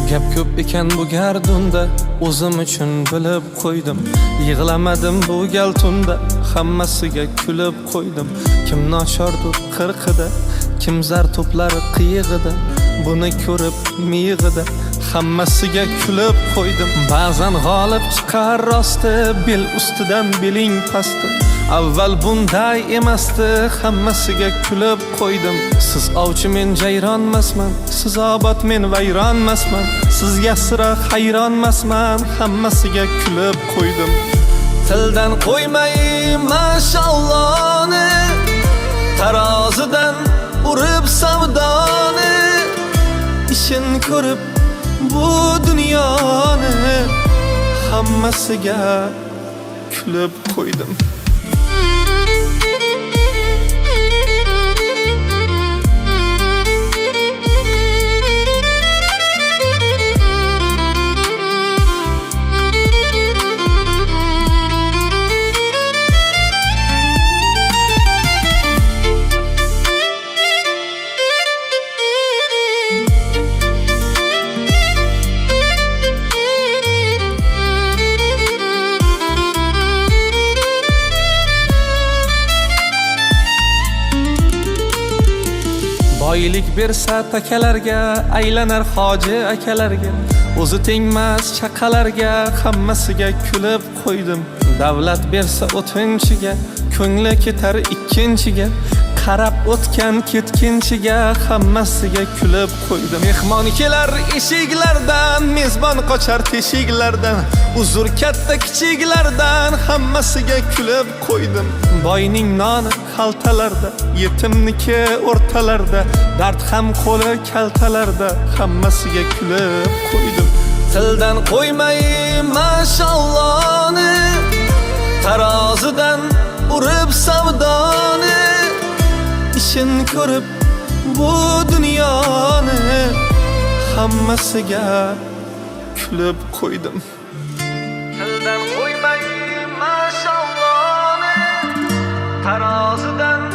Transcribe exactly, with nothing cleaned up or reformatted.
Gap ko'p ekan bu gardunda, o'zim uchun bilib qo'ydim. Yig'lamadim bu gal tunda, hammasiga kulib qo'ydim. Kim nochordur qirqida, kim zar to'plari qiyig'ida, buni ko'rib miyig'ida, hammasiga kulib qo'ydim. Ba'zan g'olib chiqar rosti, bel ustidan beling pasti. Avval bunday emasdi, hammasiga kulib qo'ydim. Siz ovchi, men jayronmasman, siz obod, men vayronmasman. Sizga sira hayronmasman, hammasiga kulib qo'ydim. Tildan qo'ymay mashallohni, tarozidan urib savdoni, ishin ko'rib bu dunyoni, hammasiga kulib qo'ydim. Boylik bersa takalarga, aylanar hoji akalarga, o'zi tengmas chaqalarga, hammasiga kulib qo'ydim. Davlat bersa o'tinchiga, ko'ngli ketar ikkinchiga, qarab o'tgan ketkinchiga, hammasiga kulib qo'ydim. Mehmon kelar eshiklardan, mezbon qochar teshiklardan, uzr katta kichiklardan, hammasiga kulib qo'ydim. Boyning noni xaltalarda, yetimniki o'rtalarda, dard ham qo'li kaltalarda, hammasiga kulib qo'ydim. Tildan qo'ymay mashallohni, tarozidan urib savdoni, ishin ko'rib bu dunyoni, hammasiga kulib qo'ydim. Tildan qo'ymay mashallohni, tarozidan